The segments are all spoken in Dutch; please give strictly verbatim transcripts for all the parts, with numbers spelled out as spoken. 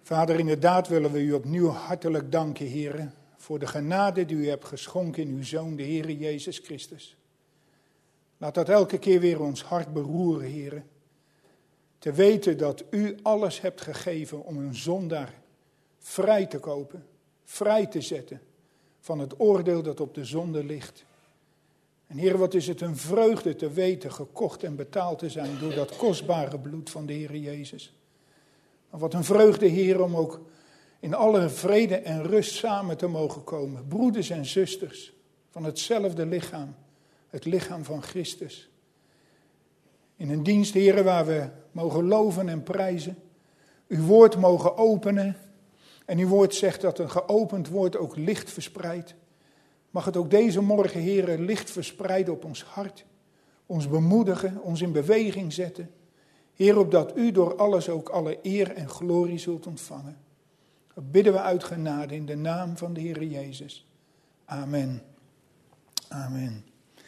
Vader, inderdaad willen we u opnieuw hartelijk danken, Heer, voor de genade die u hebt geschonken in uw Zoon, de Heer Jezus Christus. Laat dat elke keer weer ons hart beroeren, Heer. Te weten dat u alles hebt gegeven om een zondaar vrij te kopen, vrij te zetten van het oordeel dat op de zonde ligt. En Heer, wat is het een vreugde te weten gekocht en betaald te zijn door dat kostbare bloed van de Heer Jezus. Maar wat een vreugde, Heer, om ook in alle vrede en rust samen te mogen komen. Broeders en zusters van hetzelfde lichaam, het lichaam van Christus. In een dienst, Heer, waar we mogen loven en prijzen. Uw woord mogen openen. En uw woord zegt dat een geopend woord ook licht verspreidt. Mag het ook deze morgen, Heer, licht verspreiden op ons hart. Ons bemoedigen, ons in beweging zetten. Heer, opdat u door alles ook alle eer en glorie zult ontvangen. Dat bidden we uit genade in de naam van de Heer Jezus. Amen. Amen.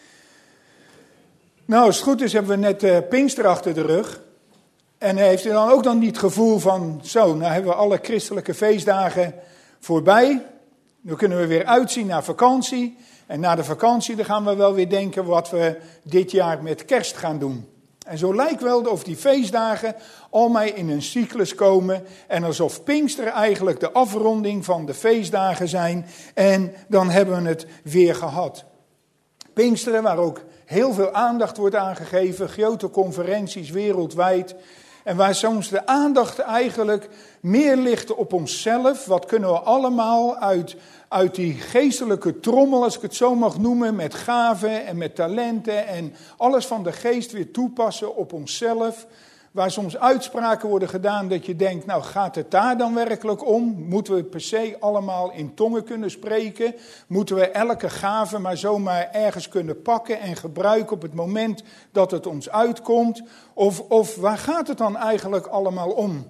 Nou, als het goed is hebben we net uh, Pinkster achter de rug. En heeft u dan ook dan niet het gevoel van, zo, nou hebben we alle christelijke feestdagen voorbij. Nu kunnen we weer uitzien naar vakantie. En na de vakantie dan gaan we wel weer denken wat we dit jaar met kerst gaan doen. En zo lijkt wel of die feestdagen allemaal in een cyclus komen. En alsof Pinkster eigenlijk de afronding van de feestdagen zijn. En dan hebben we het weer gehad. Pinksteren, waar ook heel veel aandacht wordt aangegeven. Grote conferenties wereldwijd. En waar soms de aandacht eigenlijk meer ligt op onszelf. Wat kunnen we allemaal uit, uit die geestelijke trommel, als ik het zo mag noemen, met gaven en met talenten en alles van de geest weer toepassen op onszelf. Waar soms uitspraken worden gedaan dat je denkt, nou gaat het daar dan werkelijk om? Moeten we per se allemaal in tongen kunnen spreken? Moeten we elke gave maar zomaar ergens kunnen pakken en gebruiken op het moment dat het ons uitkomt? Of, of waar gaat het dan eigenlijk allemaal om?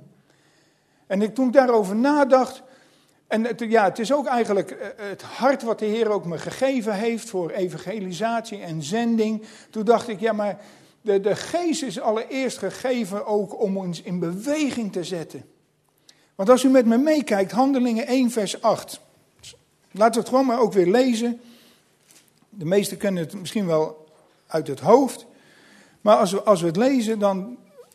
En ik, toen ik daarover nadacht, en het, ja, het is ook eigenlijk het hart wat de Heer ook me gegeven heeft voor evangelisatie en zending. Toen dacht ik, ja maar de, de geest is allereerst gegeven ook om ons in beweging te zetten. Want als u met me meekijkt, Handelingen één vers acht. Laten we het gewoon maar ook weer lezen. De meesten kennen het misschien wel uit het hoofd. Maar als we, als we het lezen, dan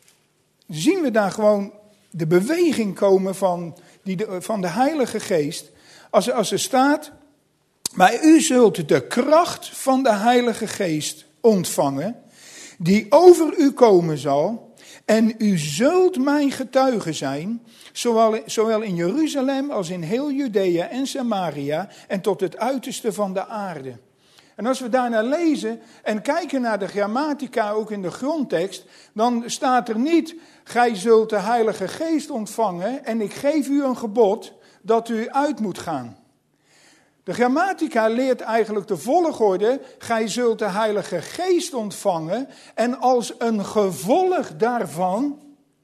zien we daar gewoon de beweging komen van, die de, van de Heilige Geest. Als, als er staat, maar u zult de kracht van de Heilige Geest ontvangen, die over u komen zal, en u zult mijn getuige zijn, zowel, zowel in Jeruzalem als in heel Judea en Samaria en tot het uiterste van de aarde. En als we daarnaar lezen en kijken naar de grammatica, ook in de grondtekst, dan staat er niet, gij zult de Heilige Geest ontvangen en ik geef u een gebod dat u uit moet gaan. De grammatica leert eigenlijk de volgorde, gij zult de Heilige Geest ontvangen en als een gevolg daarvan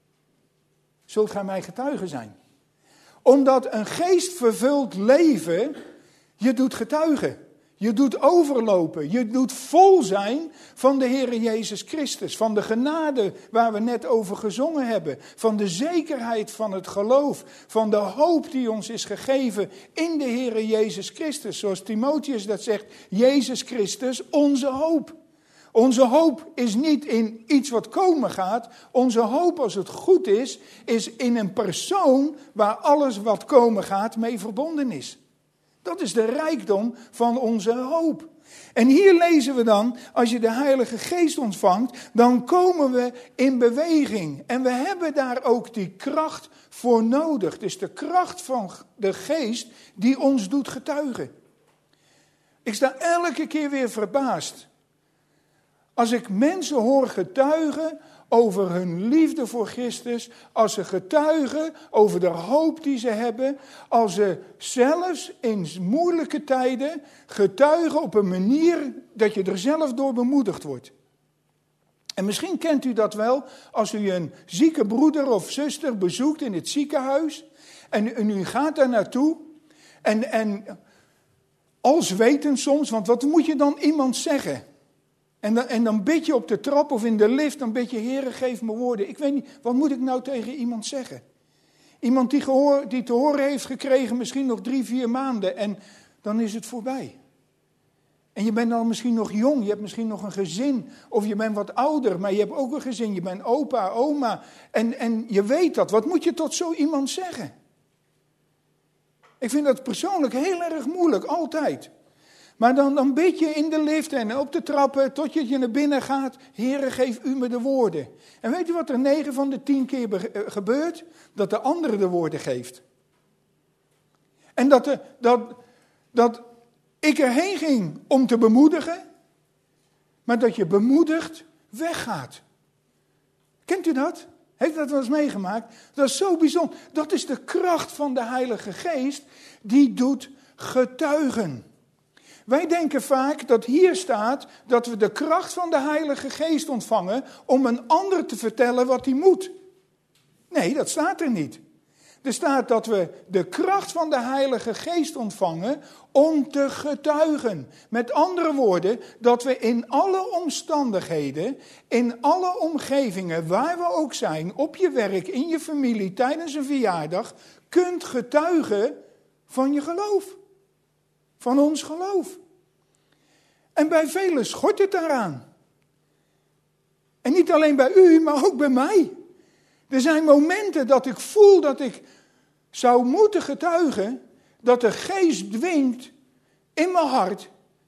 zult gij mijn getuige zijn. Omdat een geestvervuld leven je doet getuigen. Je doet overlopen, je doet vol zijn van de Heer Jezus Christus. Van de genade waar we net over gezongen hebben. Van de zekerheid van het geloof. Van de hoop die ons is gegeven in de Heer Jezus Christus. Zoals Timotheus dat zegt, Jezus Christus, onze hoop. Onze hoop is niet in iets wat komen gaat. Onze hoop, als het goed is, is in een persoon waar alles wat komen gaat mee verbonden is. Dat is de rijkdom van onze hoop. En hier lezen we dan, als je de Heilige Geest ontvangt, dan komen we in beweging. En we hebben daar ook die kracht voor nodig. Dus de kracht van de Geest die ons doet getuigen. Ik sta elke keer weer verbaasd. Als ik mensen hoor getuigen over hun liefde voor Christus, als ze getuigen over de hoop die ze hebben, als ze zelfs in moeilijke tijden getuigen op een manier dat je er zelf door bemoedigd wordt. En misschien kent u dat wel als u een zieke broeder of zuster bezoekt in het ziekenhuis en, en u gaat daar naartoe en, en als weten soms, want wat moet je dan iemand zeggen? En dan, en dan bid je op de trap of in de lift, dan bid je, Heere, geef me woorden. Ik weet niet, wat moet ik nou tegen iemand zeggen? Iemand die, gehoor, die te horen heeft gekregen misschien nog drie, vier maanden en dan is het voorbij. En je bent dan misschien nog jong, je hebt misschien nog een gezin. Of je bent wat ouder, maar je hebt ook een gezin. Je bent opa, oma en, en je weet dat. Wat moet je tot zo iemand zeggen? Ik vind dat persoonlijk heel erg moeilijk, altijd. Maar dan, dan bid je in de lift en op de trappen tot je naar binnen gaat. Heere, geef u me de woorden. En weet u wat er negen van de tien keer be- gebeurt? Dat de andere de woorden geeft. En dat, de, dat, dat ik erheen ging om te bemoedigen, maar dat je bemoedigd weggaat. Kent u dat? Heeft u dat wel eens meegemaakt? Dat is zo bijzonder. Dat is de kracht van de Heilige Geest, die doet getuigen. Wij denken vaak dat hier staat dat we de kracht van de Heilige Geest ontvangen om een ander te vertellen wat hij moet. Nee, dat staat er niet. Er staat dat we de kracht van de Heilige Geest ontvangen om te getuigen. Met andere woorden, dat we in alle omstandigheden, in alle omgevingen, waar we ook zijn, op je werk, in je familie, tijdens een verjaardag, kunt getuigen van je geloof. Van ons geloof. En bij velen schort het daaraan. En niet alleen bij u, maar ook bij mij. Er zijn momenten dat ik voel dat ik zou moeten getuigen, dat de geest dwingt in mijn hart,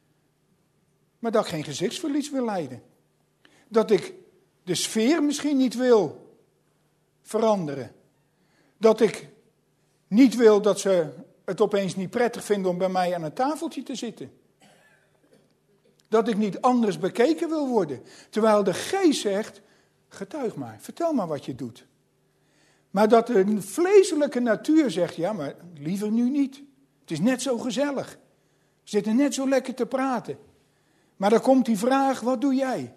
maar dat ik geen gezichtsverlies wil lijden. Dat ik de sfeer misschien niet wil veranderen. Dat ik niet wil dat ze het opeens niet prettig vinden om bij mij aan een tafeltje te zitten. Dat ik niet anders bekeken wil worden. Terwijl de geest zegt, getuig maar, vertel maar wat je doet. Maar dat de vleeselijke natuur zegt, ja, maar liever nu niet. Het is net zo gezellig. We zitten net zo lekker te praten. Maar dan komt die vraag, wat doe jij?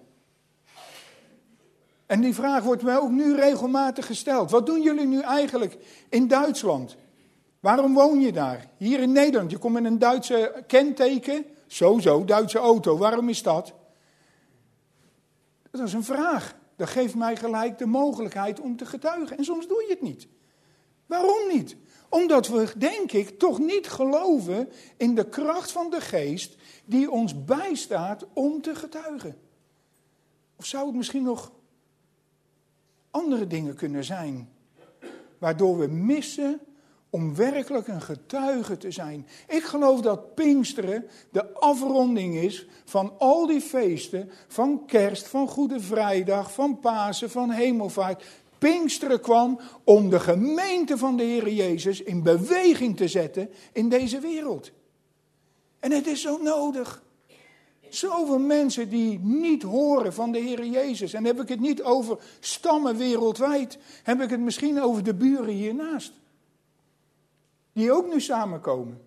En die vraag wordt mij ook nu regelmatig gesteld. Wat doen jullie nu eigenlijk in Duitsland? Waarom woon je daar? Hier in Nederland, je komt met een Duitse kenteken. Zo, zo, Duitse auto. Waarom is dat? Dat is een vraag. Dat geeft mij gelijk de mogelijkheid om te getuigen. En soms doe je het niet. Waarom niet? Omdat we, denk ik, toch niet geloven in de kracht van de geest die ons bijstaat om te getuigen. Of zou het misschien nog andere dingen kunnen zijn, waardoor we missen om werkelijk een getuige te zijn. Ik geloof dat Pinksteren de afronding is van al die feesten, van Kerst, van Goede Vrijdag, van Pasen, van Hemelvaart. Pinksteren kwam om de gemeente van de Heer Jezus in beweging te zetten in deze wereld. En het is zo nodig. Zoveel mensen die niet horen van de Heer Jezus. En heb ik het niet over stammen wereldwijd. Heb ik het misschien over de buren hiernaast. Die ook nu samenkomen.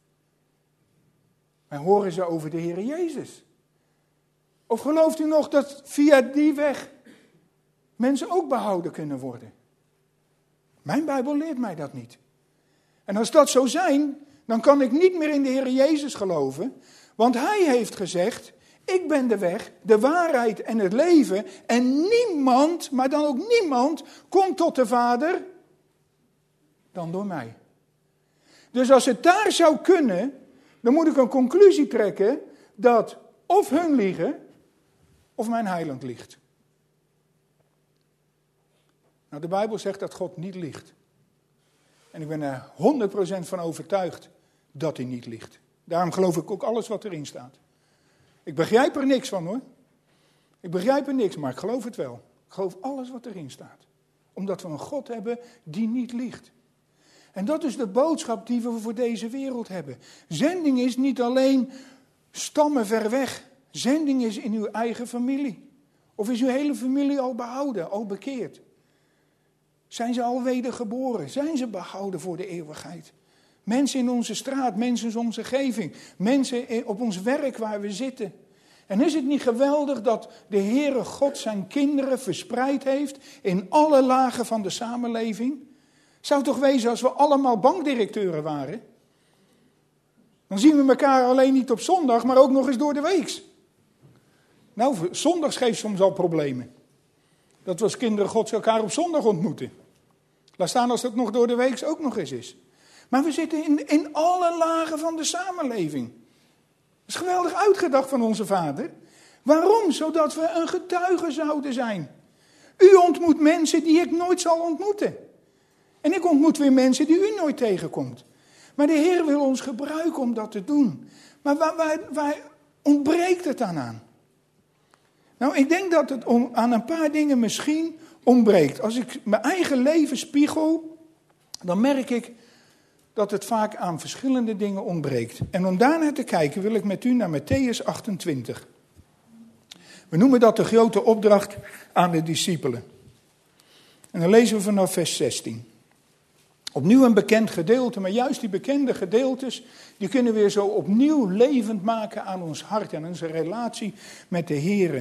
Maar horen ze over de Heer Jezus? Of gelooft u nog dat via die weg mensen ook behouden kunnen worden? Mijn Bijbel leert mij dat niet. En als dat zo zijn, dan kan ik niet meer in de Heer Jezus geloven. Want hij heeft gezegd, ik ben de weg, de waarheid en het leven. En niemand, maar dan ook niemand, komt tot de Vader dan door mij. Dus als het daar zou kunnen, dan moet ik een conclusie trekken dat of hun liegen, of mijn heiland liegt. Nou, de Bijbel zegt dat God niet liegt. En ik ben er honderd procent van overtuigd dat hij niet liegt. Daarom geloof ik ook alles wat erin staat. Ik begrijp er niks van hoor. Ik begrijp er niks, maar ik geloof het wel. Ik geloof alles wat erin staat. Omdat we een God hebben die niet liegt. En dat is de boodschap die we voor deze wereld hebben. Zending is niet alleen stammen ver weg. Zending is in uw eigen familie. Of is uw hele familie al behouden, al bekeerd? Zijn ze al wedergeboren? Zijn ze behouden voor de eeuwigheid? Mensen in onze straat, mensen in onze omgeving, mensen op ons werk waar we zitten. En is het niet geweldig dat de Heere God zijn kinderen verspreid heeft in alle lagen van de samenleving? Zou toch wezen als we allemaal bankdirecteuren waren? Dan zien we elkaar alleen niet op zondag, maar ook nog eens door de week. Nou, zondags geeft soms al problemen. Dat we als kinderen Gods elkaar op zondag ontmoeten. Laat staan als dat nog door de week ook nog eens is. Maar we zitten in, in alle lagen van de samenleving. Dat is geweldig uitgedacht van onze Vader. Waarom? Zodat we een getuige zouden zijn. U ontmoet mensen die ik nooit zal ontmoeten. En ik ontmoet weer mensen die u nooit tegenkomt. Maar de Heer wil ons gebruiken om dat te doen. Maar waar, waar, waar ontbreekt het dan aan? Nou, ik denk dat het om, aan een paar dingen misschien ontbreekt. Als ik mijn eigen leven spiegel, dan merk ik dat het vaak aan verschillende dingen ontbreekt. En om daarnaar te kijken wil ik met u naar Mattheüs achtentwintig. We noemen dat de grote opdracht aan de discipelen. En dan lezen we vanaf vers zestien. Opnieuw een bekend gedeelte, maar juist die bekende gedeeltes, die kunnen we weer zo opnieuw levend maken aan ons hart en onze relatie met de Here.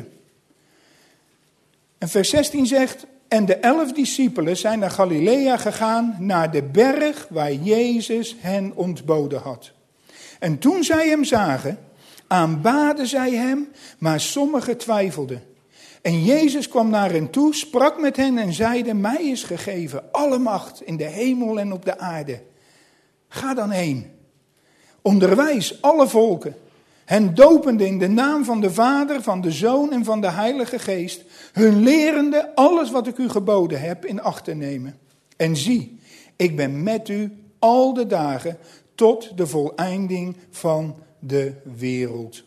En vers zestien zegt, en de elf discipelen zijn naar Galilea gegaan, naar de berg waar Jezus hen ontboden had. En toen zij hem zagen, aanbaden zij hem, maar sommigen twijfelden. En Jezus kwam naar hen toe, sprak met hen en zeide, mij is gegeven alle macht in de hemel en op de aarde. Ga dan heen, onderwijs alle volken, hen dopende in de naam van de Vader, van de Zoon en van de Heilige Geest, hun lerende alles wat ik u geboden heb in acht te nemen. En zie, ik ben met u al de dagen tot de voleinding van de wereld.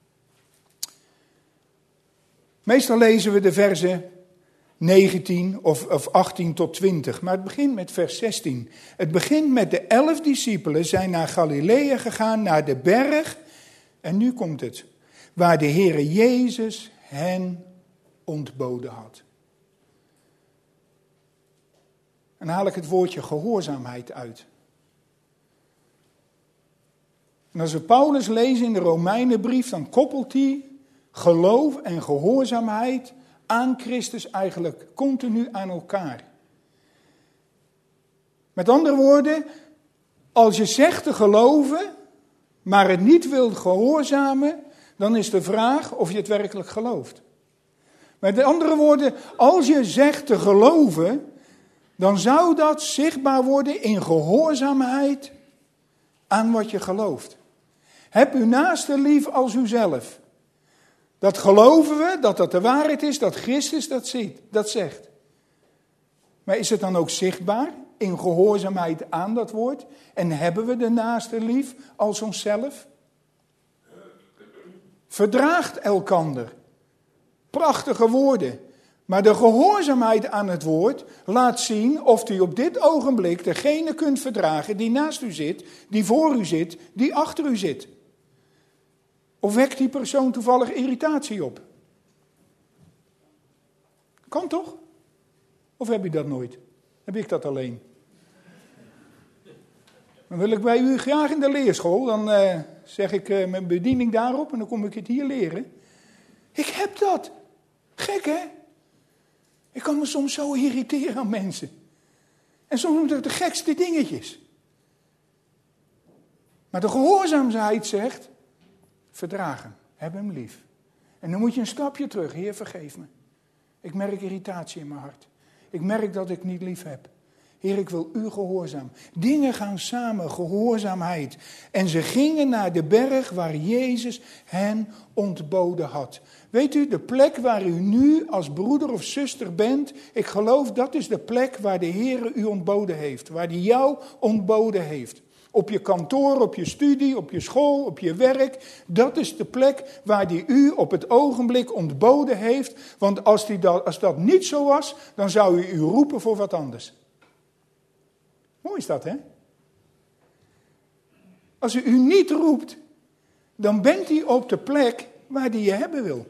Meestal lezen we de versen negentien of, of achttien tot twintig, maar het begint met vers zestien. Het begint met de elf discipelen zijn naar Galilea gegaan, naar de berg. En nu komt het, waar de Heere Jezus hen ontboden had. En dan haal ik het woordje gehoorzaamheid uit. En als we Paulus lezen in de Romeinenbrief, dan koppelt hij geloof en gehoorzaamheid aan Christus eigenlijk continu aan elkaar. Met andere woorden, als je zegt te geloven, maar het niet wilt gehoorzamen, dan is de vraag of je het werkelijk gelooft. Met andere woorden, als je zegt te geloven, dan zou dat zichtbaar worden in gehoorzaamheid aan wat je gelooft. Heb uw naaste lief als uzelf. Dat geloven we, dat dat de waarheid is, dat Christus dat ziet, dat zegt. Maar is het dan ook zichtbaar in gehoorzaamheid aan dat woord? En hebben we de naaste lief als onszelf? Verdraagt elkander. Prachtige woorden. Maar de gehoorzaamheid aan het woord laat zien of u op dit ogenblik degene kunt verdragen die naast u zit, die voor u zit, die achter u zit. Of wekt die persoon toevallig irritatie op? Kan toch? Of heb je dat nooit? Heb ik dat alleen? Dan wil ik bij u graag in de leerschool, dan uh, zeg ik uh, mijn bediening daarop en dan kom ik het hier leren. Ik heb dat. Gek hè? Ik kan me soms zo irriteren aan mensen. En soms doen het de gekste dingetjes. Maar de gehoorzaamheid zegt, verdragen, heb hem lief. En dan moet je een stapje terug. Heer, vergeef me. Ik merk irritatie in mijn hart. Ik merk dat ik niet lief heb. Heer, ik wil u gehoorzaam. Dingen gaan samen, gehoorzaamheid. En ze gingen naar de berg waar Jezus hen ontboden had. Weet u, de plek waar u nu als broeder of zuster bent, ik geloof dat is de plek waar de Heer u ontboden heeft. Waar hij jou ontboden heeft. Op je kantoor, op je studie, op je school, op je werk. Dat is de plek waar hij u op het ogenblik ontboden heeft. Want als, die dat, als dat niet zo was, dan zou hij u roepen voor wat anders. Mooi is dat, hè? Als u u niet roept, dan bent u op de plek waar hij je hebben wil.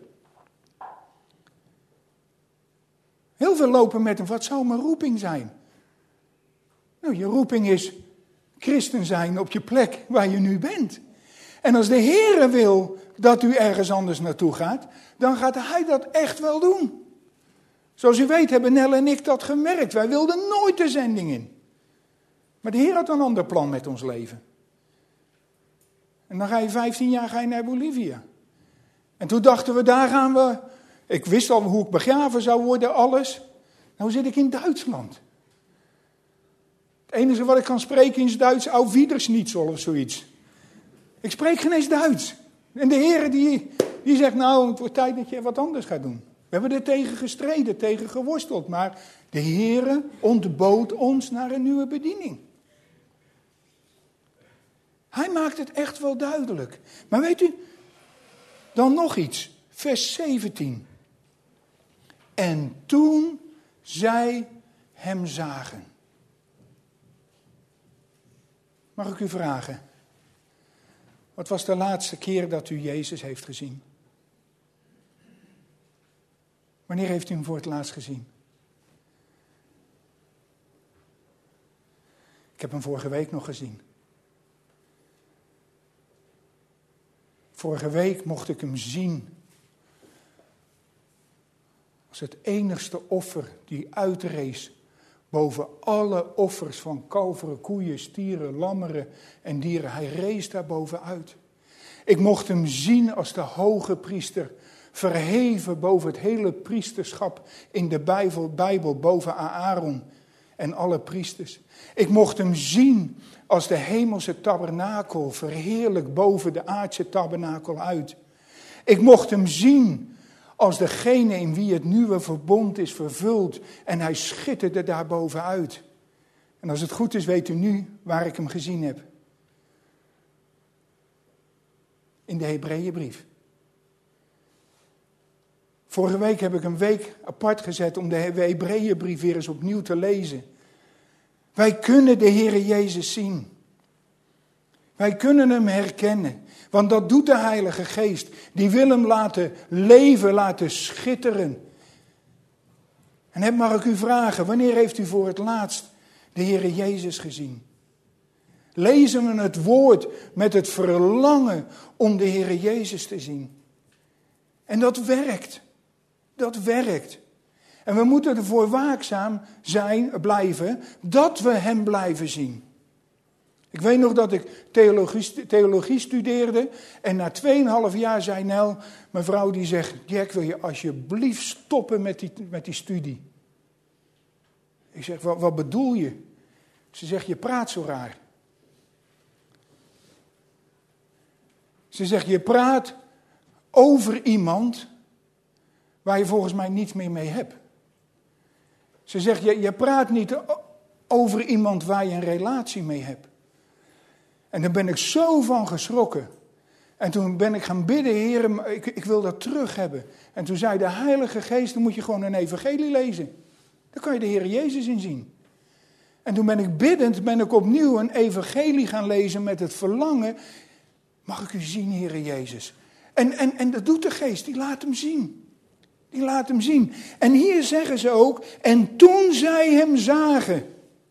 Heel veel lopen met een, wat zou mijn roeping zijn? Nou, je roeping is christen zijn op je plek waar je nu bent. En als de Heere wil dat u ergens anders naartoe gaat, dan gaat hij dat echt wel doen. Zoals u weet hebben Nel en ik dat gemerkt. Wij wilden nooit de zending in. Maar de Heer had een ander plan met ons leven. En dan ga je vijftien jaar ga je naar Bolivia. En toen dachten we, daar gaan we. Ik wist al hoe ik begraven zou worden, alles. Nou zit ik in Duitsland. Het enige wat ik kan spreken is Duits, auf Wiedersnitzel of zoiets. Ik spreek geen eens Duits. En de Heer die, die zegt, nou, het wordt tijd dat je wat anders gaat doen. We hebben er tegen gestreden, tegen geworsteld. Maar de Heer ontbood ons naar een nieuwe bediening. Hij maakt het echt wel duidelijk. Maar weet u, dan nog iets. Vers zeventien. En toen zij hem zagen. Mag ik u vragen? Wat was de laatste keer dat u Jezus heeft gezien? Wanneer heeft u hem voor het laatst gezien? Ik heb hem vorige week nog gezien. Vorige week mocht ik hem zien als het enigste offer die uitrees boven alle offers van kalveren, koeien, stieren, lammeren en dieren. Hij rees daar bovenuit. Ik mocht hem zien als de hoge priester, verheven boven het hele priesterschap in de Bijbel, Bijbel boven Aaron en alle priesters. Ik mocht hem zien als de hemelse tabernakel, verheerlijk boven de aardse tabernakel uit. Ik mocht hem zien als degene in wie het nieuwe verbond is vervuld en hij schitterde daar bovenuit. En als het goed is, weet u nu waar ik hem gezien heb. In de Hebreeënbrief. Vorige week heb ik een week apart gezet om de Hebreeënbrief weer eens opnieuw te lezen. Wij kunnen de Heere Jezus zien. Wij kunnen hem herkennen. Want dat doet de Heilige Geest. Die wil hem laten leven, laten schitteren. En heb mag ik u vragen, wanneer heeft u voor het laatst de Heere Jezus gezien? Lezen we het woord met het verlangen om de Heere Jezus te zien. En dat werkt. Dat werkt. En we moeten ervoor waakzaam zijn, blijven, dat we hem blijven zien. Ik weet nog dat ik theologie, theologie studeerde en na tweeënhalf jaar zei Nel, mijn vrouw die zegt, Jack, wil je alsjeblieft stoppen met die, met die studie? Ik zeg, wat, wat bedoel je? Ze zegt, je praat zo raar. Ze zegt, je praat over iemand waar je volgens mij niets meer mee hebt. Ze zegt, je, je praat niet over iemand waar je een relatie mee hebt. En daar ben ik zo van geschrokken. En toen ben ik gaan bidden, Heer, ik, ik wil dat terug hebben. En toen zei de Heilige Geest, dan moet je gewoon een evangelie lezen. Daar kan je de Heer Jezus in zien. En toen ben ik biddend, ben ik opnieuw een evangelie gaan lezen met het verlangen. Mag ik u zien, Heer Jezus? En, en, en dat doet de Geest, die laat hem zien. Die laat hem zien. En hier zeggen ze ook, en toen zij hem zagen.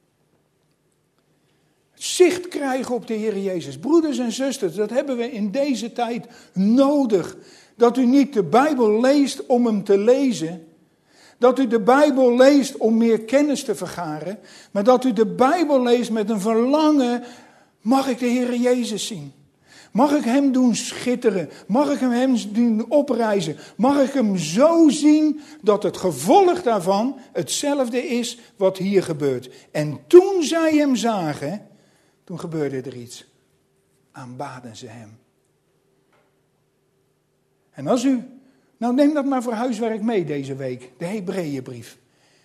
Zicht krijgen op de Heer Jezus. Broeders en zusters, dat hebben we in deze tijd nodig. Dat u niet de Bijbel leest om hem te lezen. Dat u de Bijbel leest om meer kennis te vergaren. Maar dat u de Bijbel leest met een verlangen. Mag ik de Heer Jezus zien? Mag ik hem doen schitteren? Mag ik hem doen oprijzen? Mag ik hem zo zien dat het gevolg daarvan hetzelfde is wat hier gebeurt? En toen zij hem zagen, toen gebeurde er iets. Aanbaden ze hem. En als u, nou neem dat maar voor huiswerk mee deze week, de Hebreeënbrief.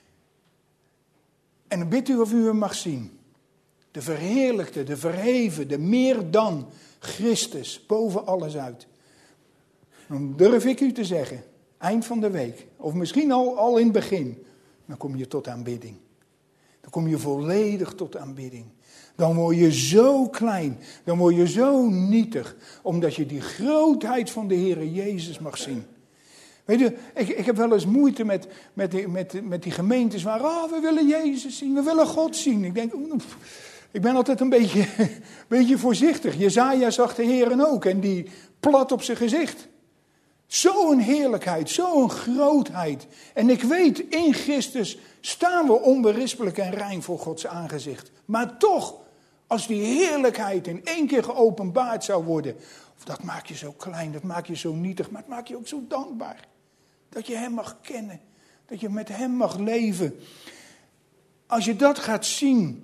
En dan bidt u of u hem mag zien. De verheerlijkte, de verheven, de meer dan Christus boven alles uit. Dan durf ik u te zeggen, eind van de week, of misschien al, al in het begin, dan kom je tot aanbidding. Dan kom je volledig tot aanbidding. Dan word je zo klein, dan word je zo nietig, omdat je die grootheid van de Heere Jezus mag zien. Weet je, ik, ik heb wel eens moeite met, met, die, met, met die gemeentes waar, oh, we willen Jezus zien, we willen God zien. Ik denk, oef, ik ben altijd een beetje, beetje voorzichtig. Jesaja zag de Heeren ook en die plat op zijn gezicht. Zo'n heerlijkheid, zo'n grootheid. En ik weet, in Christus staan we onberispelijk en rein voor Gods aangezicht. Maar toch, als die heerlijkheid in één keer geopenbaard zou worden, dat maakt je zo klein, dat maakt je zo nietig, maar het maakt je ook zo dankbaar. Dat je hem mag kennen, dat je met hem mag leven. Als je dat gaat zien,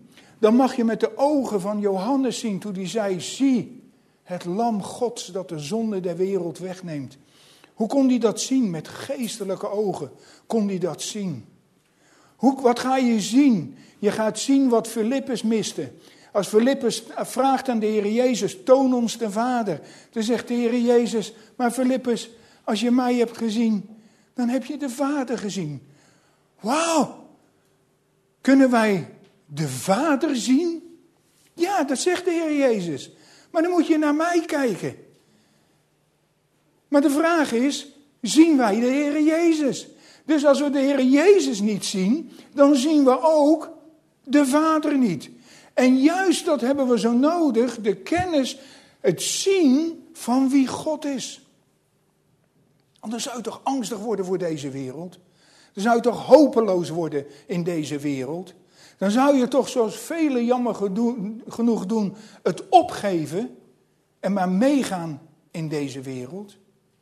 dan mag je met de ogen van Johannes zien toen hij zei, zie, het lam Gods dat de zonde der wereld wegneemt. Hoe kon hij dat zien? Met geestelijke ogen kon hij dat zien. Hoe, wat ga je zien? Je gaat zien wat Filippus miste. Als Filippus vraagt aan de Heer Jezus, toon ons de Vader. Dan zegt de Heer Jezus, maar Filippus, als je mij hebt gezien, dan heb je de Vader gezien. Wauw! Kunnen wij de Vader zien? Ja, dat zegt de Heer Jezus. Maar dan moet je naar mij kijken. Maar de vraag is, zien wij de Heer Jezus? Dus als we de Heer Jezus niet zien, dan zien we ook de Vader niet. En juist dat hebben we zo nodig, de kennis, het zien van wie God is. Anders zou je toch angstig worden voor deze wereld? Dan zou je toch hopeloos worden in deze wereld? Dan zou je toch zoals velen jammer genoeg doen, het opgeven en maar meegaan in deze wereld?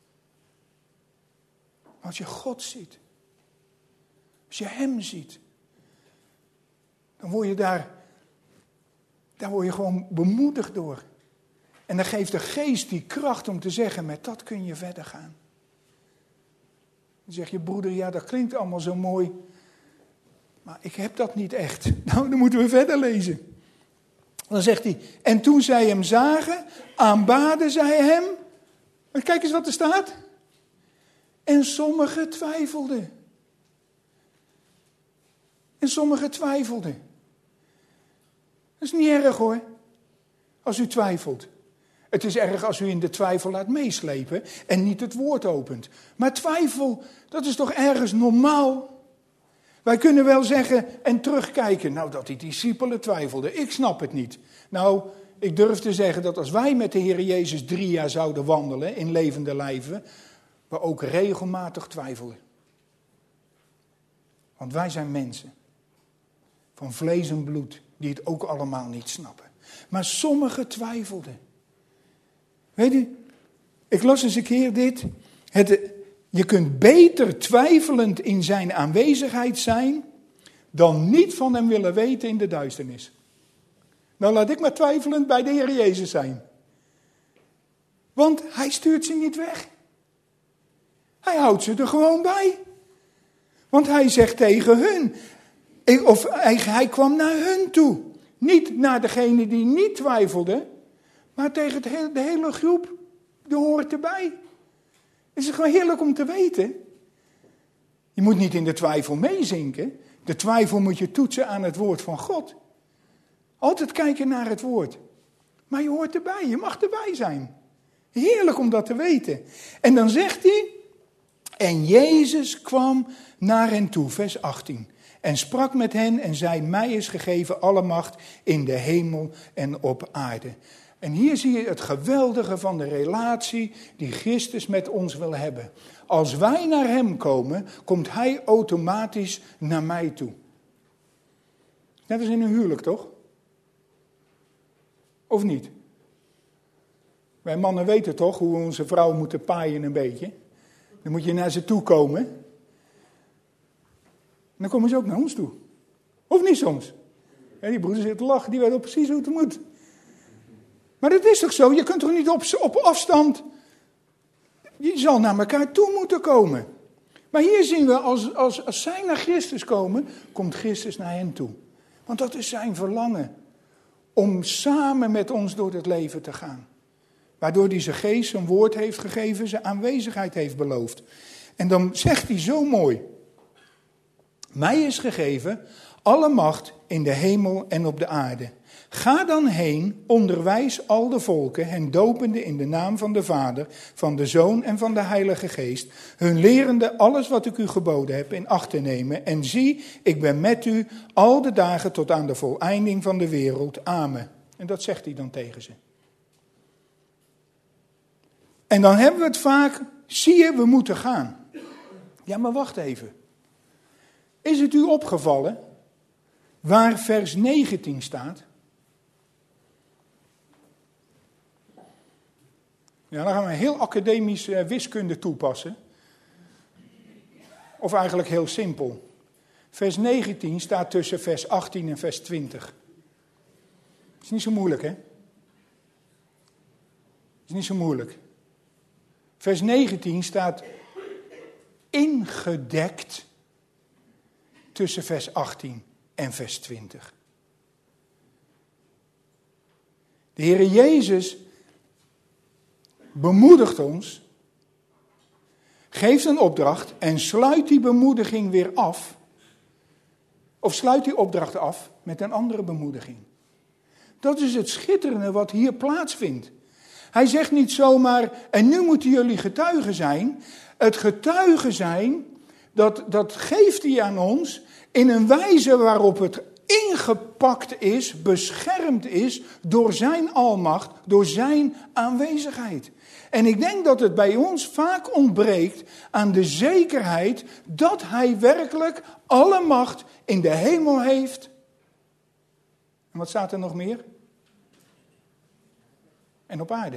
Als je God ziet, als je hem ziet, dan word je daar, daar word je gewoon bemoedigd door. En dan geeft de geest die kracht om te zeggen, met dat kun je verder gaan. Dan zeg je, broeder, ja dat klinkt allemaal zo mooi, maar ik heb dat niet echt. Nou, dan moeten we verder lezen. Dan zegt hij, en toen zij hem zagen, aanbaden zij hem. Kijk eens wat er staat. En sommigen twijfelden. En sommigen twijfelden. Dat is niet erg hoor, als u twijfelt. Het is erg als u in de twijfel laat meeslepen en niet het woord opent. Maar twijfel, dat is toch ergens normaal? Wij kunnen wel zeggen en terugkijken, nou dat die discipelen twijfelden, ik snap het niet. Nou, ik durf te zeggen dat als wij met de Heer Jezus drie jaar zouden wandelen in levende lijven, we ook regelmatig twijfelden. Want wij zijn mensen van vlees en bloed die het ook allemaal niet snappen. Maar sommigen twijfelden. Weet u, ik las eens een keer dit. Het, je kunt beter twijfelend in zijn aanwezigheid zijn dan niet van hem willen weten in de duisternis. Nou laat ik maar twijfelend bij de Heer Jezus zijn. Want hij stuurt ze niet weg. Hij houdt ze er gewoon bij. Want hij zegt tegen hun, of hij, hij kwam naar hun toe. Niet naar degene die niet twijfelde, maar tegen het hele, de hele groep, die hoort erbij. Het is gewoon heerlijk om te weten. Je moet niet in de twijfel meezinken. De twijfel moet je toetsen aan het woord van God. Altijd kijken naar het woord. Maar je hoort erbij, je mag erbij zijn. Heerlijk om dat te weten. En dan zegt hij, en Jezus kwam naar hen toe, vers achttien. En sprak met hen en zei, mij is gegeven alle macht in de hemel en op aarde. En hier zie je het geweldige van de relatie die Christus met ons wil hebben. Als wij naar hem komen, komt hij automatisch naar mij toe. Net als in een huwelijk, toch? Of niet? Wij mannen weten toch hoe we onze vrouw moeten paaien een beetje. Dan moet je naar ze toe komen. En dan komen ze ook naar ons toe. Of niet soms? Ja, die broeder zit te lachen, die weet ook precies hoe het moet. Maar dat is toch zo? Je kunt toch niet op, op afstand... Je zal naar elkaar toe moeten komen. Maar hier zien we, als, als, als zij naar Christus komen, komt Christus naar hen toe. Want dat is zijn verlangen. Om samen met ons door het leven te gaan. Waardoor hij zijn geest, zijn woord heeft gegeven, zijn aanwezigheid heeft beloofd. En dan zegt hij zo mooi. Mij is gegeven alle macht in de hemel en op de aarde. Ga dan heen, onderwijs al de volken, hen dopende in de naam van de Vader, van de Zoon en van de Heilige Geest, hun lerende alles wat ik u geboden heb in acht te nemen. En zie, ik ben met u al de dagen tot aan de voleinding van de wereld. Amen. En dat zegt hij dan tegen ze. En dan hebben we het vaak, zie je, we moeten gaan. Ja, maar wacht even. Is het u opgevallen waar vers negentien staat? Ja, dan gaan we heel academisch uh, wiskunde toepassen. Of eigenlijk heel simpel. Vers negentien staat tussen vers achttien en vers twintig. Is niet zo moeilijk, hè? Is niet zo moeilijk. Vers negentien staat ingedekt tussen vers achttien en vers twintig. De Heere Jezus bemoedigt ons, geeft een opdracht en sluit die bemoediging weer af. Of sluit die opdracht af met een andere bemoediging. Dat is het schitterende wat hier plaatsvindt. Hij zegt niet zomaar, en nu moeten jullie getuigen zijn. Het getuigen zijn, dat, dat geeft hij aan ons in een wijze waarop het ingepakt is, beschermd is door zijn almacht, door zijn aanwezigheid. En ik denk dat het bij ons vaak ontbreekt aan de zekerheid dat hij werkelijk alle macht in de hemel heeft. En wat staat er nog meer? En op aarde.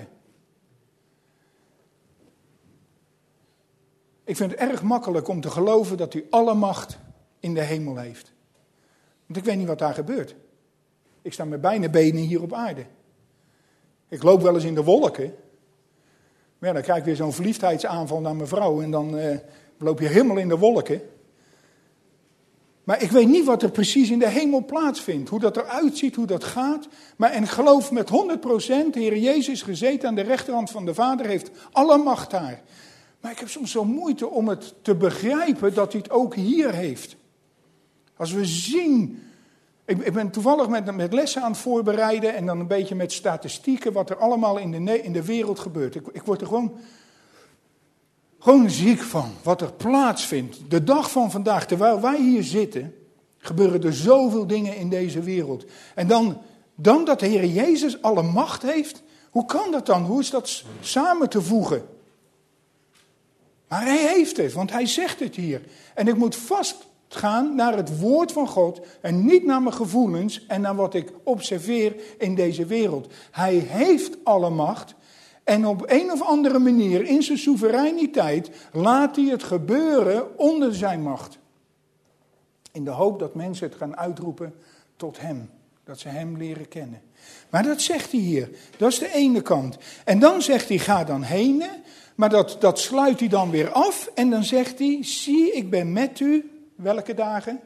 Ik vind het erg makkelijk om te geloven dat hij alle macht in de hemel heeft. Want ik weet niet wat daar gebeurt. Ik sta met beide benen hier op aarde. Ik loop wel eens in de wolken. Maar ja, dan krijg ik weer zo'n verliefdheidsaanval naar mijn vrouw en dan uh, loop je helemaal in de wolken. Maar ik weet niet wat er precies in de hemel plaatsvindt. Hoe dat eruit ziet, hoe dat gaat. Maar en ik geloof met honderd procent, de Heer Jezus gezeten aan de rechterhand van de Vader, heeft alle macht daar. Maar ik heb soms zo moeite om het te begrijpen dat hij het ook hier heeft. Als we zien, ik, ik ben toevallig met, met lessen aan het voorbereiden en dan een beetje met statistieken wat er allemaal in de, in de wereld gebeurt. Ik, ik word er gewoon, gewoon ziek van, wat er plaatsvindt. De dag van vandaag, terwijl wij hier zitten, gebeuren er zoveel dingen in deze wereld. En dan, dan dat de Heer Jezus alle macht heeft, hoe kan dat dan? Hoe is dat samen te voegen? Maar hij heeft het, want hij zegt het hier. En ik moet vastgaan naar het woord van God en niet naar mijn gevoelens en naar wat ik observeer in deze wereld. Hij heeft alle macht en op een of andere manier in zijn soevereiniteit laat hij het gebeuren onder zijn macht. In de hoop dat mensen het gaan uitroepen tot hem. Dat ze hem leren kennen. Maar dat zegt hij hier. Dat is de ene kant. En dan zegt hij, ga dan heen. Maar dat, dat sluit hij dan weer af. En dan zegt hij, zie, ik ben met u. Welke dagen?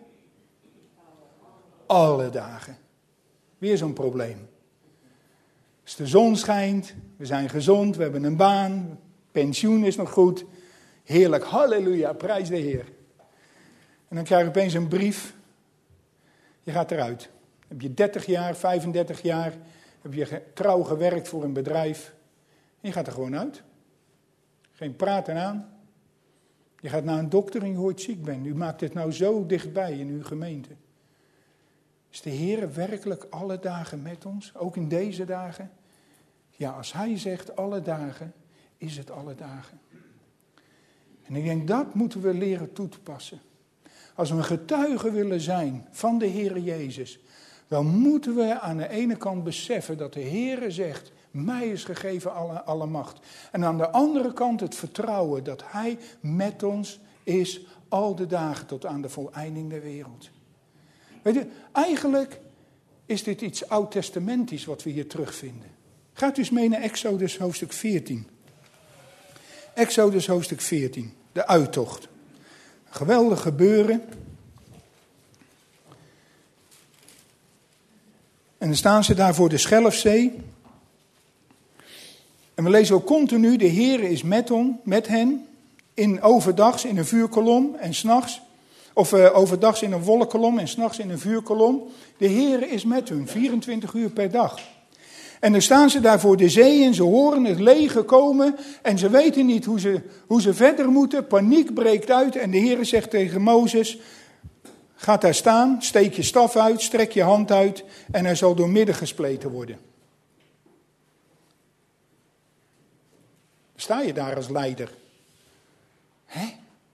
Alle dagen. Weer zo'n probleem. Als de zon schijnt, we zijn gezond, we hebben een baan. Pensioen is nog goed. Heerlijk, halleluja, prijs de Heer. En dan krijg je opeens een brief. Je gaat eruit. Heb je dertig jaar, vijfendertig jaar, heb je trouw gewerkt voor een bedrijf. En je gaat er gewoon uit. Geen praten aan. Je gaat naar een dokter en je hoort ziek bent. U maakt het nou zo dichtbij in uw gemeente. Is de Heer werkelijk alle dagen met ons? Ook in deze dagen? Ja, als hij zegt alle dagen, is het alle dagen. En ik denk dat moeten we leren toe te passen. Als we een getuige willen zijn van de Heer Jezus, dan moeten we aan de ene kant beseffen dat de Heer zegt, mij is gegeven alle, alle macht. En aan de andere kant het vertrouwen dat hij met ons is al de dagen tot aan de voleinding der wereld. Weet je, eigenlijk is dit iets oud-testamentisch wat we hier terugvinden. Gaat u eens mee naar Exodus hoofdstuk veertien. Exodus hoofdstuk veertien, de uittocht. Een geweldig gebeuren. En dan staan ze daar voor de Schelfzee. En we lezen ook continu, de Heer is met, on, met hen, in overdags in een vuurkolom en 's nachts, of uh, overdags in een wolkenkolom en 's nachts in een vuurkolom. De Heer is met hun, vierentwintig uur per dag. En dan staan ze daar voor de zee en ze horen het leger komen en ze weten niet hoe ze, hoe ze verder moeten. Paniek breekt uit en de Heer zegt tegen Mozes, ga daar staan, steek je staf uit, strek je hand uit en hij zal doormidden gespleten worden. Sta je daar als leider? Hè?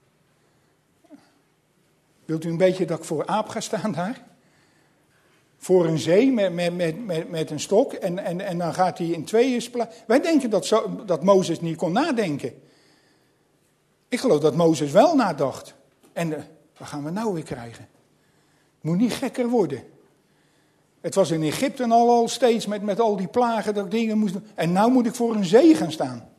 Wilt u een beetje dat ik voor aap ga staan daar? Voor een zee met, met, met, met, met een stok en, en, en dan gaat hij in tweeën spla- Wij denken dat, zo, dat Mozes niet kon nadenken. Ik geloof dat Mozes wel nadacht. En uh, wat gaan we nou weer krijgen? Het moet niet gekker worden. Het was in Egypte al, al steeds met, met al die plagen dat ik dingen moest doen. En nou moet ik voor een zee gaan staan.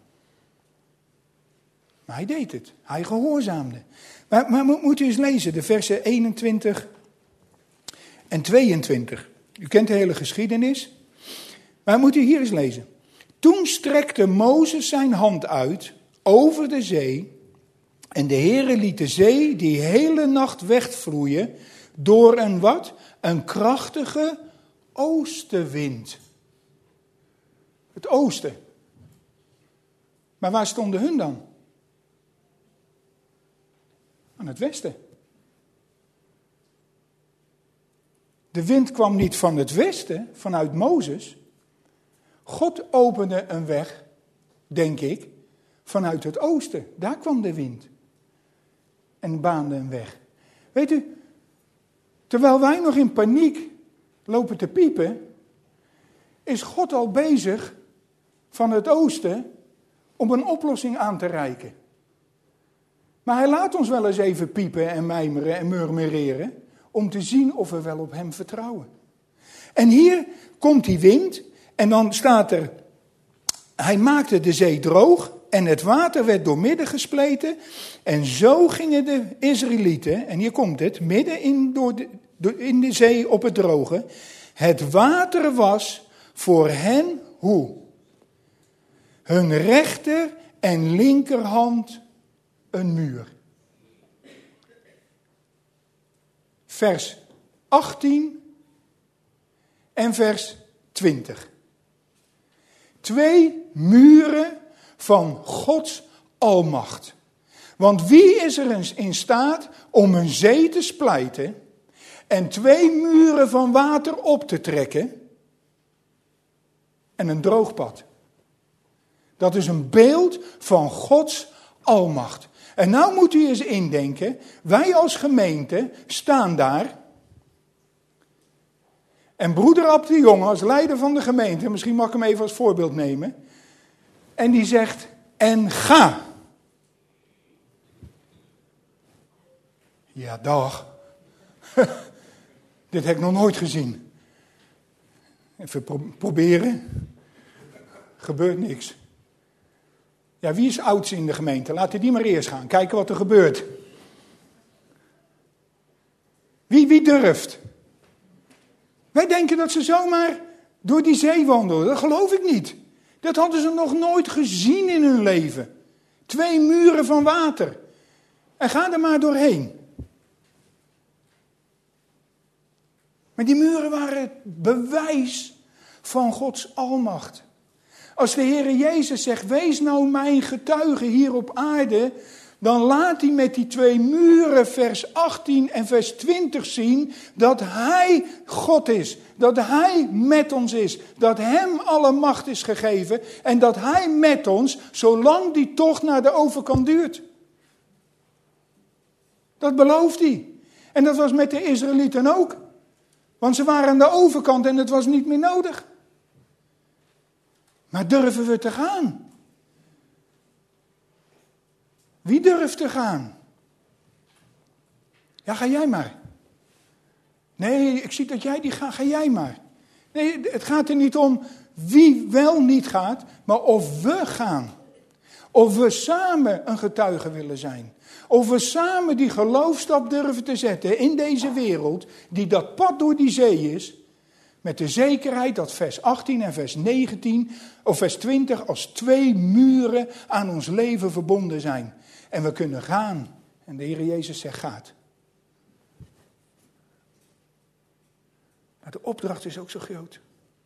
Maar hij deed het. Hij gehoorzaamde. Maar, maar moet u eens lezen, de versen eenentwintig en tweeëntwintig. U kent de hele geschiedenis. Maar moet u hier eens lezen. Toen strekte Mozes zijn hand uit over de zee. En de Heere liet de zee die hele nacht wegvloeien door een wat? Een krachtige oostenwind. Het oosten. Maar waar stonden hun dan? Aan het westen. De wind kwam niet van het westen, vanuit Mozes. God opende een weg, denk ik, vanuit het oosten. Daar kwam de wind. En baande een weg. Weet u, terwijl wij nog in paniek lopen te piepen, is God al bezig van het oosten om een oplossing aan te reiken. Maar hij laat ons wel eens even piepen en mijmeren en murmureren om te zien of we wel op hem vertrouwen. En hier komt die wind en dan staat er, hij maakte de zee droog en het water werd doormidden gespleten. En zo gingen de Israëlieten, en hier komt het, midden in, door de, door, in de zee op het droge. Het water was voor hen, hoe? Hun rechter en linkerhand een muur. Vers achttien en vers twintig. Twee muren van Gods almacht. Want wie is er eens in staat om een zee te splijten en twee muren van water op te trekken en een droog pad? Dat is een beeld van Gods almacht. En nou moet u eens indenken, wij als gemeente staan daar. En broeder Ab de Jong als leider van de gemeente, misschien mag ik hem even als voorbeeld nemen. En die zegt, en ga. Ja, dag. Dit heb ik nog nooit gezien. Even pro- proberen. Gebeurt niks. Ja, wie is oudste in de gemeente? Laten die maar eerst gaan. Kijken wat er gebeurt. Wie, wie durft? Wij denken dat ze zomaar door die zee wandelen. Dat geloof ik niet. Dat hadden ze nog nooit gezien in hun leven. Twee muren van water. En ga er maar doorheen. Maar die muren waren het bewijs van Gods almacht. Als de Heere Jezus zegt, wees nou mijn getuige hier op aarde, dan laat hij met die twee muren, vers achttien en vers twintig zien, dat hij God is. Dat hij met ons is. Dat hem alle macht is gegeven. En dat hij met ons, zolang die tocht naar de overkant duurt. Dat belooft hij. En dat was met de Israëlieten ook. Want ze waren aan de overkant en het was niet meer nodig. Maar durven we te gaan? Wie durft te gaan? Ja, ga jij maar. Nee, ik zie dat jij die gaat, ga jij maar. Nee, het gaat er niet om wie wel niet gaat, maar of we gaan. Of we samen een getuige willen zijn. Of we samen die geloofstap durven te zetten in deze wereld, die dat pad door die zee is, met de zekerheid dat vers achttien en vers negentien, of vers twintig, als twee muren aan ons leven verbonden zijn. En we kunnen gaan. En de Heer Jezus zegt, gaat. Maar de opdracht is ook zo groot.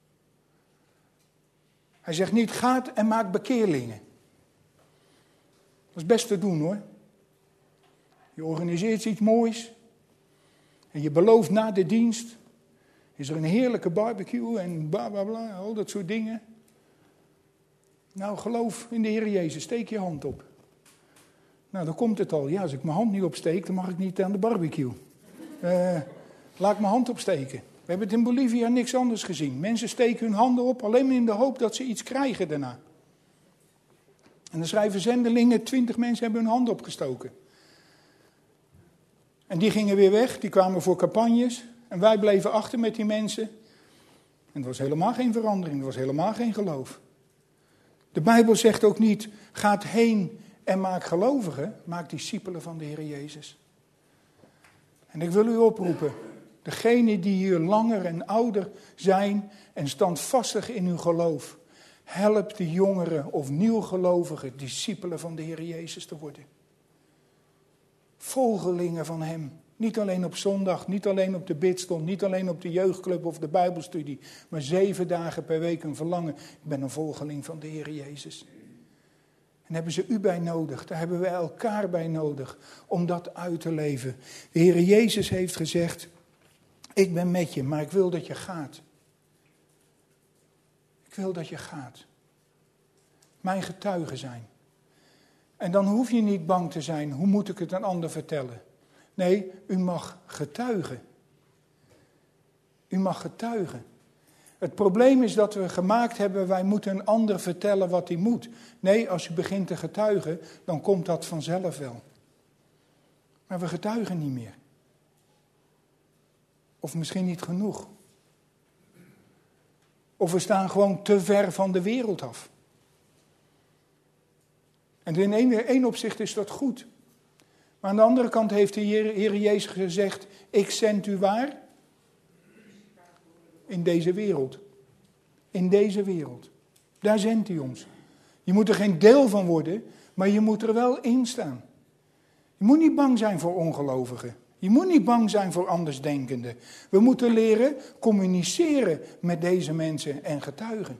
Hij zegt niet, gaat en maak bekeerlingen. Dat is best te doen hoor. Je organiseert iets moois. En je belooft na de dienst. Is er een heerlijke barbecue en bla bla bla, al dat soort dingen. Nou, geloof in de Heer Jezus, steek je hand op. Nou, dan komt het al. Ja, als ik mijn hand niet opsteek, dan mag ik niet aan de barbecue. Uh, laat ik mijn hand opsteken. We hebben het in Bolivia niks anders gezien. Mensen steken hun handen op, alleen maar in de hoop dat ze iets krijgen daarna. En dan schrijven zendelingen, twintig mensen hebben hun hand opgestoken. En die gingen weer weg, die kwamen voor campagnes. En wij bleven achter met die mensen. En er was helemaal geen verandering, er was helemaal geen geloof. De Bijbel zegt ook niet, gaat heen en maak gelovigen, maak discipelen van de Heer Jezus. En ik wil u oproepen, degenen die hier langer en ouder zijn en standvastig in hun geloof, help de jongeren of nieuwgelovigen discipelen van de Heer Jezus te worden. Volgelingen van hem. Niet alleen op zondag, niet alleen op de bidstond, niet alleen op de jeugdclub of de bijbelstudie. Maar zeven dagen per week een verlangen. Ik ben een volgeling van de Heer Jezus. En hebben ze u bij nodig, daar hebben we elkaar bij nodig om dat uit te leven. De Heer Jezus heeft gezegd, ik ben met je, maar ik wil dat je gaat. Ik wil dat je gaat. Mijn getuige zijn. En dan hoef je niet bang te zijn, hoe moet ik het een ander vertellen? Nee, u mag getuigen. U mag getuigen. Het probleem is dat we gemaakt hebben, wij moeten een ander vertellen wat hij moet. Nee, als u begint te getuigen, dan komt dat vanzelf wel. Maar we getuigen niet meer. Of misschien niet genoeg. Of we staan gewoon te ver van de wereld af. En in één, één opzicht is dat goed. Maar aan de andere kant heeft de Heer, Heer Jezus gezegd, ik zend u waar? In deze wereld. In deze wereld. Daar zendt hij ons. Je moet er geen deel van worden, maar je moet er wel in staan. Je moet niet bang zijn voor ongelovigen. Je moet niet bang zijn voor andersdenkenden. We moeten leren communiceren met deze mensen en getuigen.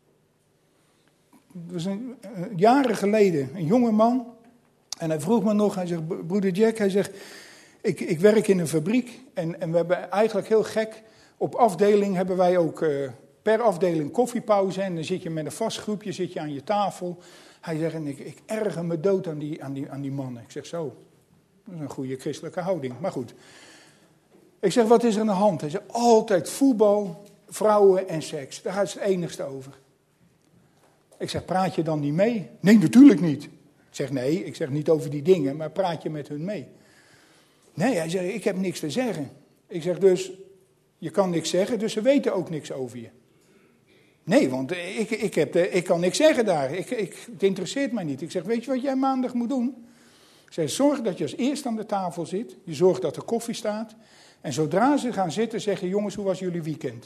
Er was een, jaren geleden een jonge man. En hij vroeg me nog, hij zegt, broeder Jack, hij zegt, ik, ik werk in een fabriek. En, en we hebben eigenlijk heel gek, op afdeling hebben wij ook uh, per afdeling koffiepauze. En dan zit je met een vast groepje, zit je aan je tafel. Hij zegt, en ik, ik erger me dood aan die, aan, die, aan die mannen. Ik zeg, zo, dat is een goede christelijke houding, maar goed. Ik zeg, wat is er aan de hand? Hij zegt, altijd voetbal, vrouwen en seks. Daar gaat het het enigste over. Ik zeg, praat je dan niet mee? Nee, natuurlijk niet. Ik zeg, nee, ik zeg niet over die dingen, maar praat je met hun mee? Nee, hij zegt, ik heb niks te zeggen. Ik zeg, dus, je kan niks zeggen, dus ze weten ook niks over je. Nee, want ik, ik, heb de, ik kan niks zeggen daar. Ik, ik, het interesseert mij niet. Ik zeg, weet je wat jij maandag moet doen? Ik zeg, zorg dat je als eerst aan de tafel zit. Je zorgt dat er koffie staat. En zodra ze gaan zitten, zeggen, jongens, hoe was jullie weekend?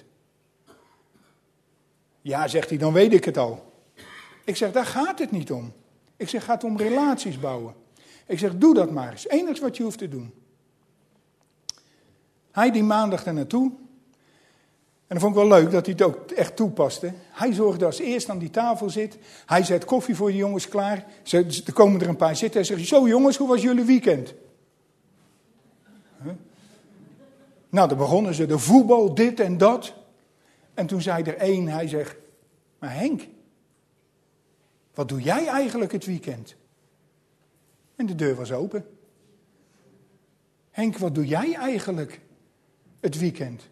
Ja, zegt hij, dan weet ik het al. Ik zeg, daar gaat het niet om. Ik zeg, het gaat om relaties bouwen. Ik zeg, doe dat maar eens. Het enige wat je hoeft te doen. Hij die maandag daar naartoe. En dat vond ik wel leuk dat hij het ook echt toepaste. Hij zorgde als eerst aan die tafel zit. Hij zet koffie voor de jongens klaar. Er komen er een paar zitten. Hij zegt, zo jongens, hoe was jullie weekend? Huh? Nou, dan begonnen ze de voetbal, dit en dat. En toen zei er één, hij zegt, maar Henk, wat doe jij eigenlijk het weekend? En de deur was open. Henk, wat doe jij eigenlijk het weekend?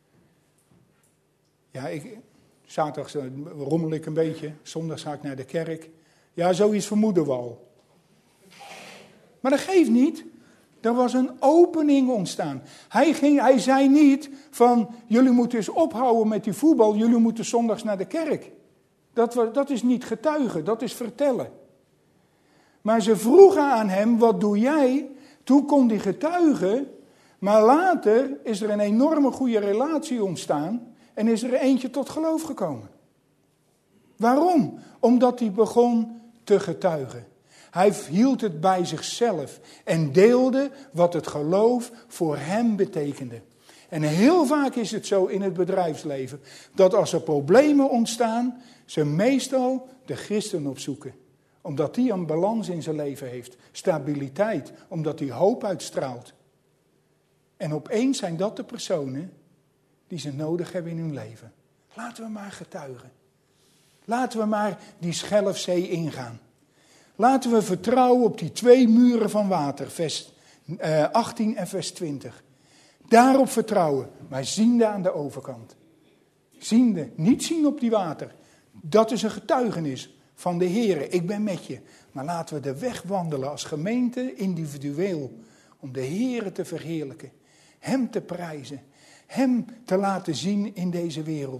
Ja, ik, zaterdag rommel ik een beetje. Zondag ga ik naar de kerk. Ja, zoiets vermoeden we al. Maar dat geeft niet. Er was een opening ontstaan. Hij, ging, hij zei niet van, jullie moeten eens ophouden met die voetbal. Jullie moeten zondags naar de kerk. Dat, dat is niet getuigen, dat is vertellen. Maar ze vroegen aan hem, wat doe jij? Toen kon hij getuigen. Maar later is er een enorme goede relatie ontstaan. En is er eentje tot geloof gekomen. Waarom? Omdat hij begon te getuigen. Hij hield het bij zichzelf. En deelde wat het geloof voor hem betekende. En heel vaak is het zo in het bedrijfsleven. Dat als er problemen ontstaan. Ze meestal de christen opzoeken. Omdat die een balans in zijn leven heeft. Stabiliteit. Omdat hij hoop uitstraalt. En opeens zijn dat de personen die ze nodig hebben in hun leven. Laten we maar getuigen. Laten we maar die Schelfzee ingaan. Laten we vertrouwen op die twee muren van water, vers achttien en vers twintig. Daarop vertrouwen, maar ziende aan de overkant. Ziende, niet zien op die water. Dat is een getuigenis van de Heere. Ik ben met je. Maar laten we de weg wandelen als gemeente individueel. Om de Heere te verheerlijken. Hem te prijzen. Hem te laten zien in deze wereld.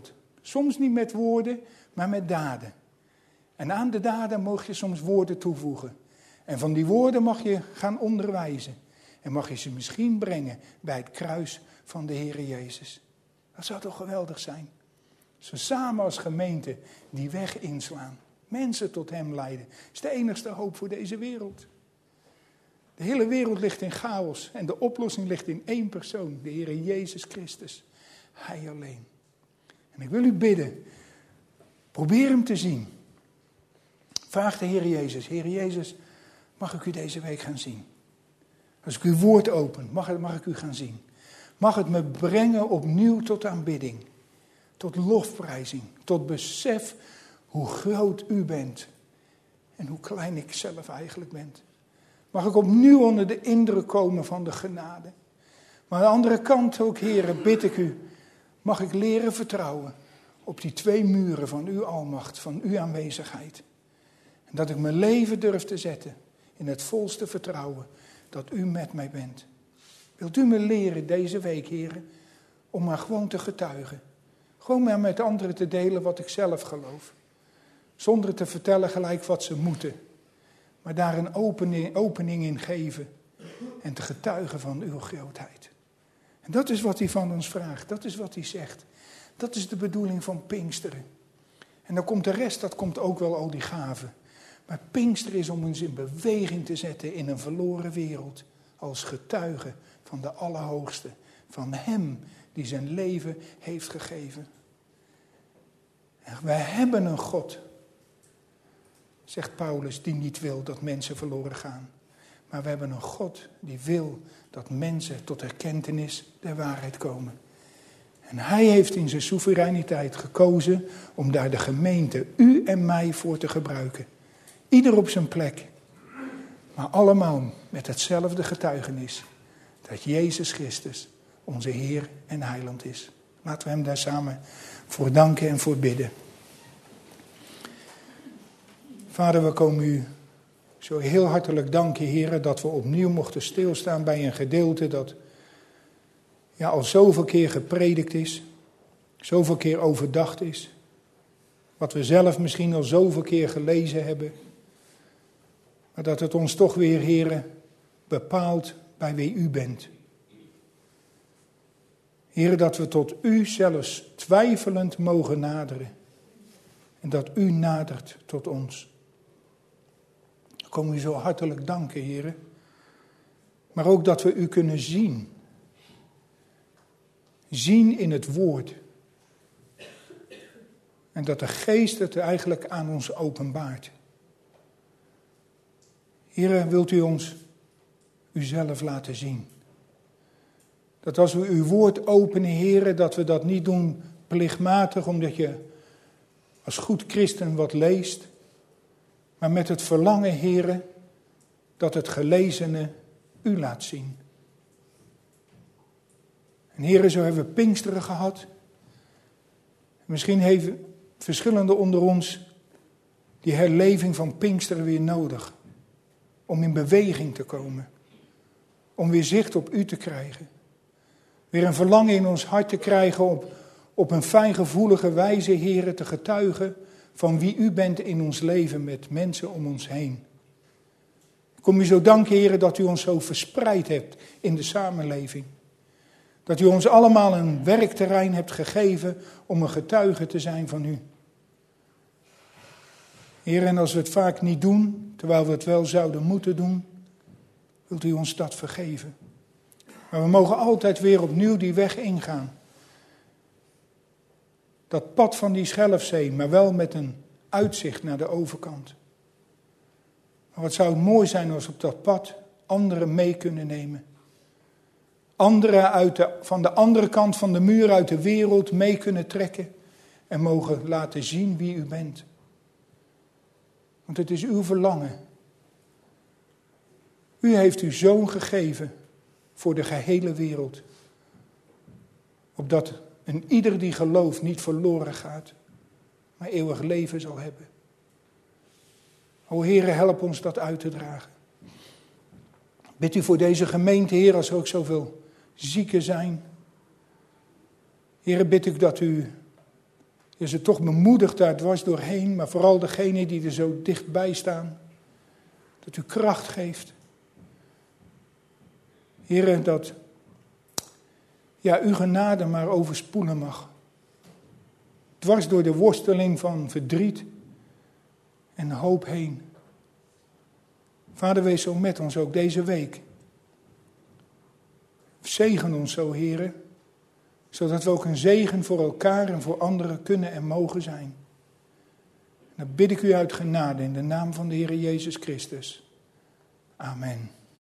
Soms niet met woorden, maar met daden. En aan de daden mag je soms woorden toevoegen. En van die woorden mag je gaan onderwijzen. En mag je ze misschien brengen bij het kruis van de Heere Jezus. Dat zou toch geweldig zijn? Als we samen als gemeente die weg inslaan. Mensen tot hem leiden. Dat is de enigste hoop voor deze wereld. De hele wereld ligt in chaos. En de oplossing ligt in één persoon. De Heere Jezus Christus. Hij alleen. En ik wil u bidden. Probeer hem te zien. Vraag de Heer Jezus. Heer Jezus, mag ik u deze week gaan zien? Als ik uw woord open, mag, mag ik u gaan zien? Mag het me brengen opnieuw tot aanbidding? Tot lofprijzing? Tot besef hoe groot u bent? En hoe klein ik zelf eigenlijk ben? Mag ik opnieuw onder de indruk komen van de genade? Maar aan de andere kant ook, Heere, bid ik u, mag ik leren vertrouwen op die twee muren van uw almacht, van uw aanwezigheid. En dat ik mijn leven durf te zetten in het volste vertrouwen dat u met mij bent. Wilt u me leren deze week, Heere, om maar gewoon te getuigen. Gewoon maar met anderen te delen wat ik zelf geloof. Zonder te vertellen gelijk wat ze moeten. Maar daar een opening, opening in geven. En te getuigen van uw grootheid. En dat is wat hij van ons vraagt. Dat is wat hij zegt. Dat is de bedoeling van Pinksteren. En dan komt de rest, dat komt ook wel al die gaven. Maar Pinksteren is om ons in beweging te zetten in een verloren wereld. Als getuige van de Allerhoogste. Van hem die zijn leven heeft gegeven. En wij hebben een God, zegt Paulus, die niet wil dat mensen verloren gaan. Maar we hebben een God die wil dat mensen tot erkentenis der waarheid komen. En hij heeft in zijn soevereiniteit gekozen om daar de gemeente, u en mij, voor te gebruiken. Ieder op zijn plek. Maar allemaal met hetzelfde getuigenis. Dat Jezus Christus onze Heer en Heiland is. Laten we hem daar samen voor danken en voor bidden. Vader, we komen u zo heel hartelijk danken, Heer, dat we opnieuw mochten stilstaan bij een gedeelte dat ja, al zoveel keer gepredikt is. Zoveel keer overdacht is. Wat we zelf misschien al zoveel keer gelezen hebben. Maar dat het ons toch weer, Heer, bepaalt bij wie u bent. Heer, dat we tot u zelfs twijfelend mogen naderen. En dat u nadert tot ons. Ik kom u zo hartelijk danken, Heer. Maar ook dat we u kunnen zien. Zien in het woord. En dat de Geest het eigenlijk aan ons openbaart. Heer, wilt u ons uzelf laten zien. Dat als we uw woord openen, Heer, dat we dat niet doen plichtmatig, omdat je als goed christen wat leest. Maar met het verlangen, Heer, dat het gelezene u laat zien. En Heer, zo hebben we Pinksteren gehad. Misschien hebben verschillende onder ons die herleving van Pinksteren weer nodig. Om in beweging te komen. Om weer zicht op u te krijgen. Weer een verlangen in ons hart te krijgen op, op een fijngevoelige wijze, Heer, te getuigen van wie u bent in ons leven met mensen om ons heen. Ik kom u zo danken, Heer, dat u ons zo verspreid hebt in de samenleving. Dat u ons allemaal een werkterrein hebt gegeven om een getuige te zijn van u. Heer, en als we het vaak niet doen, terwijl we het wel zouden moeten doen, wilt u ons dat vergeven. Maar we mogen altijd weer opnieuw die weg ingaan. Dat pad van die Schelfzee, maar wel met een uitzicht naar de overkant. Maar wat zou het mooi zijn als we op dat pad anderen mee kunnen nemen. Anderen uit de, van de andere kant van de muur uit de wereld mee kunnen trekken. En mogen laten zien wie u bent. Want het is uw verlangen. U heeft uw zoon gegeven voor de gehele wereld. Opdat een ieder die gelooft niet verloren gaat, maar eeuwig leven zal hebben. O Heere, help ons dat uit te dragen. Bid u voor deze gemeente, Heer, als er ook zoveel zieken zijn. Heere, bid ik dat u Je ze toch bemoedigt daar dwars doorheen, maar vooral degenen die er zo dichtbij staan. Dat u kracht geeft. Heer, dat ja, uw genade maar overspoelen mag. Dwars door de worsteling van verdriet en hoop heen. Vader, wees zo met ons ook deze week. Zegen ons zo, Heer, zodat we ook een zegen voor elkaar en voor anderen kunnen en mogen zijn. Dan bid ik u uit genade in de naam van de Heer Jezus Christus. Amen.